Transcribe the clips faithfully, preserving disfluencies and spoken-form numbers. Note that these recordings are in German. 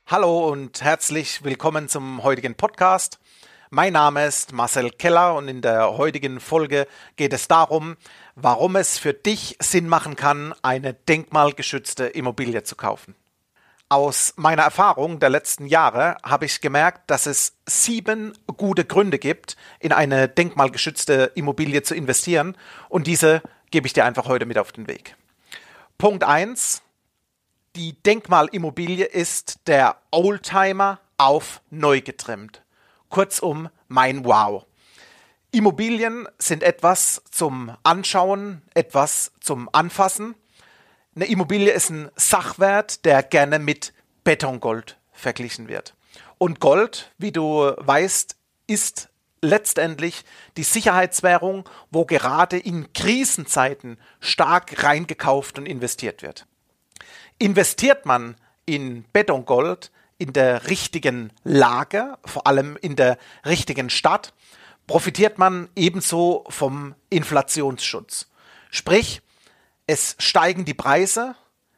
Hallo und herzlich willkommen zum heutigen Podcast. Mein Name ist Marcel Keller und in der heutigen Folge geht es darum, warum es für dich Sinn machen kann, eine denkmalgeschützte Immobilie zu kaufen. Aus meiner Erfahrung der letzten Jahre habe ich gemerkt, dass es sieben gute Gründe gibt, in eine denkmalgeschützte Immobilie zu investieren, und diese gebe ich dir einfach heute mit auf den Weg. Punkt eins. Die Denkmalimmobilie ist der Oldtimer auf neu getrimmt. Kurzum, mein Wow. Immobilien sind etwas zum Anschauen, etwas zum Anfassen. Eine Immobilie ist ein Sachwert, der gerne mit Betongold verglichen wird. Und Gold, wie du weißt, ist letztendlich die Sicherheitswährung, wo gerade in Krisenzeiten stark reingekauft und investiert wird. Investiert man in Betongold in der richtigen Lage, vor allem in der richtigen Stadt, profitiert man ebenso vom Inflationsschutz. Sprich, es steigen die Preise,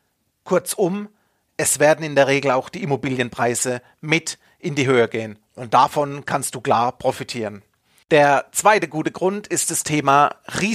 kurzum, es werden in der Regel auch die Immobilienpreise mit in die Höhe gehen. Und davon kannst du klar profitieren. Der zweite gute Grund ist das Thema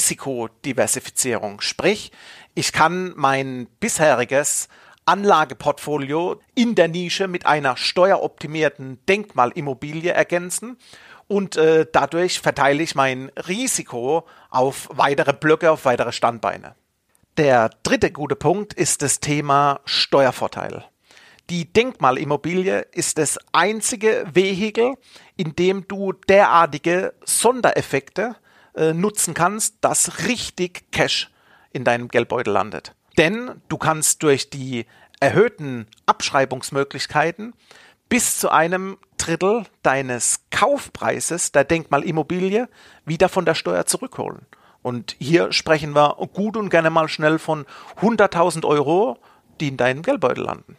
Risikodiversifizierung. Sprich, ich kann mein bisheriges Anlageportfolio in der Nische mit einer steueroptimierten Denkmalimmobilie ergänzen und äh, dadurch verteile ich mein Risiko auf weitere Blöcke, auf weitere Standbeine. Der dritte gute Punkt ist das Thema Steuervorteil. Die Denkmalimmobilie ist das einzige Vehikel, in dem du derartige Sondereffekte äh, nutzen kannst, dass richtig Cash in deinem Geldbeutel landet. Denn du kannst durch die erhöhten Abschreibungsmöglichkeiten bis zu einem Drittel deines Kaufpreises der Denkmalimmobilie wieder von der Steuer zurückholen. Und hier sprechen wir gut und gerne mal schnell von hunderttausend Euro, die in deinem Geldbeutel landen.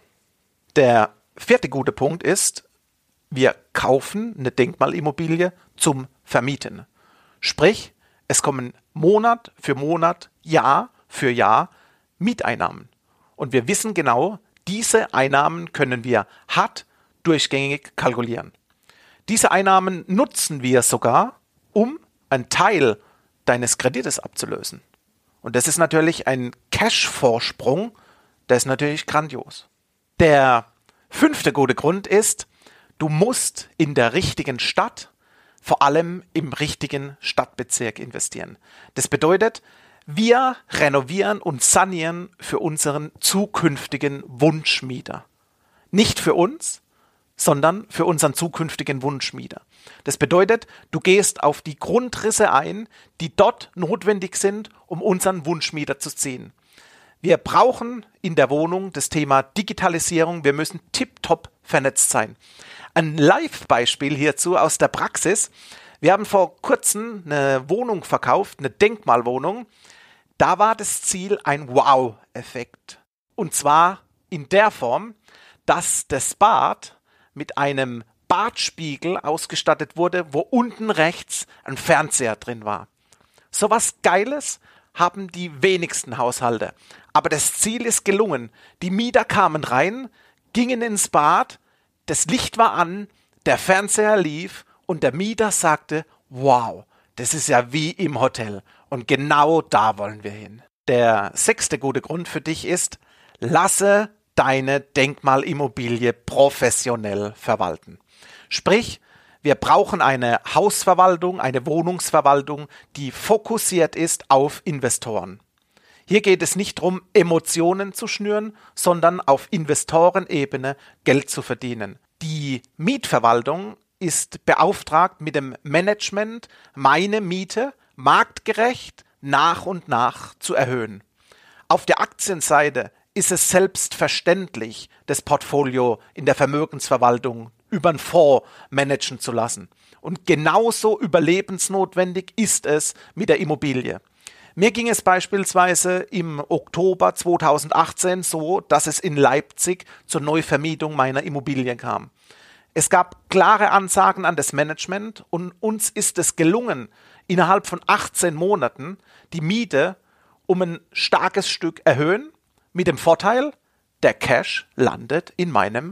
Der vierte gute Punkt ist, wir kaufen eine Denkmalimmobilie zum Vermieten. Sprich, es kommen Monat für Monat, Jahr für Jahr Mieteinnahmen. Und wir wissen genau, diese Einnahmen können wir hart durchgängig kalkulieren. Diese Einnahmen nutzen wir sogar, um einen Teil deines Kredites abzulösen. Und das ist natürlich ein Cash-Vorsprung, der ist natürlich grandios. Der fünfte gute Grund ist, du musst in der richtigen Stadt, vor allem im richtigen Stadtbezirk investieren. Das bedeutet, wir renovieren und sanieren für unseren zukünftigen Wunschmieter. Nicht für uns, sondern für unseren zukünftigen Wunschmieter. Das bedeutet, du gehst auf die Grundrisse ein, die dort notwendig sind, um unseren Wunschmieter zu ziehen. Wir brauchen in der Wohnung das Thema Digitalisierung. Wir müssen tiptop vernetzt sein. Ein Live-Beispiel hierzu aus der Praxis. Wir haben vor kurzem eine Wohnung verkauft, eine Denkmalwohnung. Da war das Ziel ein Wow-Effekt. Und zwar in der Form, dass das Bad mit einem Badspiegel ausgestattet wurde, wo unten rechts ein Fernseher drin war. So was Geiles haben die wenigsten Haushalte. Aber das Ziel ist gelungen. Die Mieter kamen rein, gingen ins Bad, das Licht war an, der Fernseher lief und der Mieter sagte, wow, das ist ja wie im Hotel. Und genau da wollen wir hin. Der sechste gute Grund für dich ist, lasse deine Denkmalimmobilie professionell verwalten. Sprich, wir brauchen eine Hausverwaltung, eine Wohnungsverwaltung, die fokussiert ist auf Investoren. Hier geht es nicht darum, Emotionen zu schnüren, sondern auf Investorenebene Geld zu verdienen. Die Mietverwaltung ist beauftragt mit dem Management, meine Miete marktgerecht nach und nach zu erhöhen. Auf der Aktienseite ist es selbstverständlich, das Portfolio in der Vermögensverwaltung über einen Fonds managen zu lassen. Und genauso überlebensnotwendig ist es mit der Immobilie. Mir ging es beispielsweise im Oktober zweitausendachtzehn so, dass es in Leipzig zur Neuvermietung meiner Immobilien kam. Es gab klare Ansagen an das Management und uns ist es gelungen, innerhalb von achtzehn Monaten die Miete um ein starkes Stück erhöhen, mit dem Vorteil, der Cash landet in meinem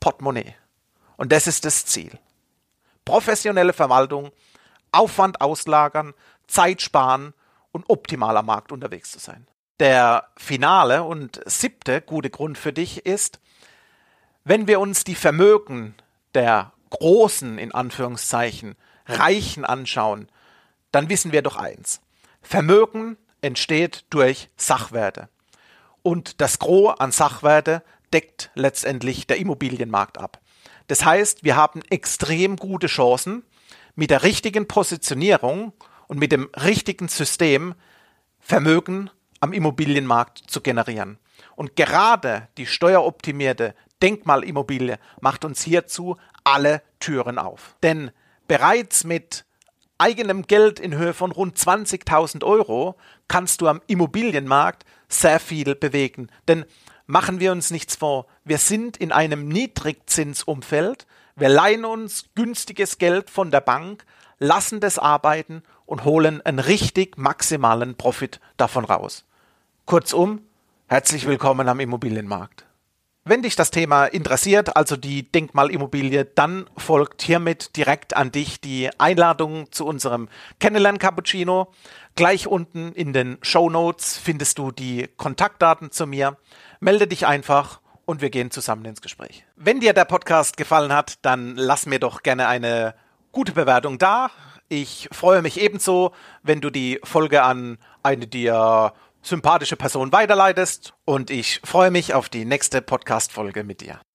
Portemonnaie. Und das ist das Ziel. Professionelle Verwaltung, Aufwand auslagern, Zeit sparen und optimal am Markt unterwegs zu sein. Der finale und siebte gute Grund für dich ist, wenn wir uns die Vermögen der großen, in Anführungszeichen, Reichen anschauen, dann wissen wir doch eins. Vermögen entsteht durch Sachwerte. Und das Gros an Sachwerte deckt letztendlich der Immobilienmarkt ab. Das heißt, wir haben extrem gute Chancen, mit der richtigen Positionierung und mit dem richtigen System Vermögen am Immobilienmarkt zu generieren. Und gerade die steueroptimierte Denkmalimmobilie macht uns hierzu alle Türen auf. Denn bereits mit eigenem Geld in Höhe von rund zwanzigtausend Euro kannst du am Immobilienmarkt sehr viel bewegen. Denn machen wir uns nichts vor, wir sind in einem Niedrigzinsumfeld, wir leihen uns günstiges Geld von der Bank, lassen das arbeiten und holen einen richtig maximalen Profit davon raus. Kurzum, herzlich willkommen am Immobilienmarkt. Wenn dich das Thema interessiert, also die Denkmalimmobilie, dann folgt hiermit direkt an dich die Einladung zu unserem Kennenlern-Cappuccino. Gleich unten in den Shownotes findest du die Kontaktdaten zu mir. Melde dich einfach und wir gehen zusammen ins Gespräch. Wenn dir der Podcast gefallen hat, dann lass mir doch gerne eine gute Bewertung da. Ich freue mich ebenso, wenn du die Folge an eine dir sympathische Person weiterleitest und ich freue mich auf die nächste Podcast-Folge mit dir.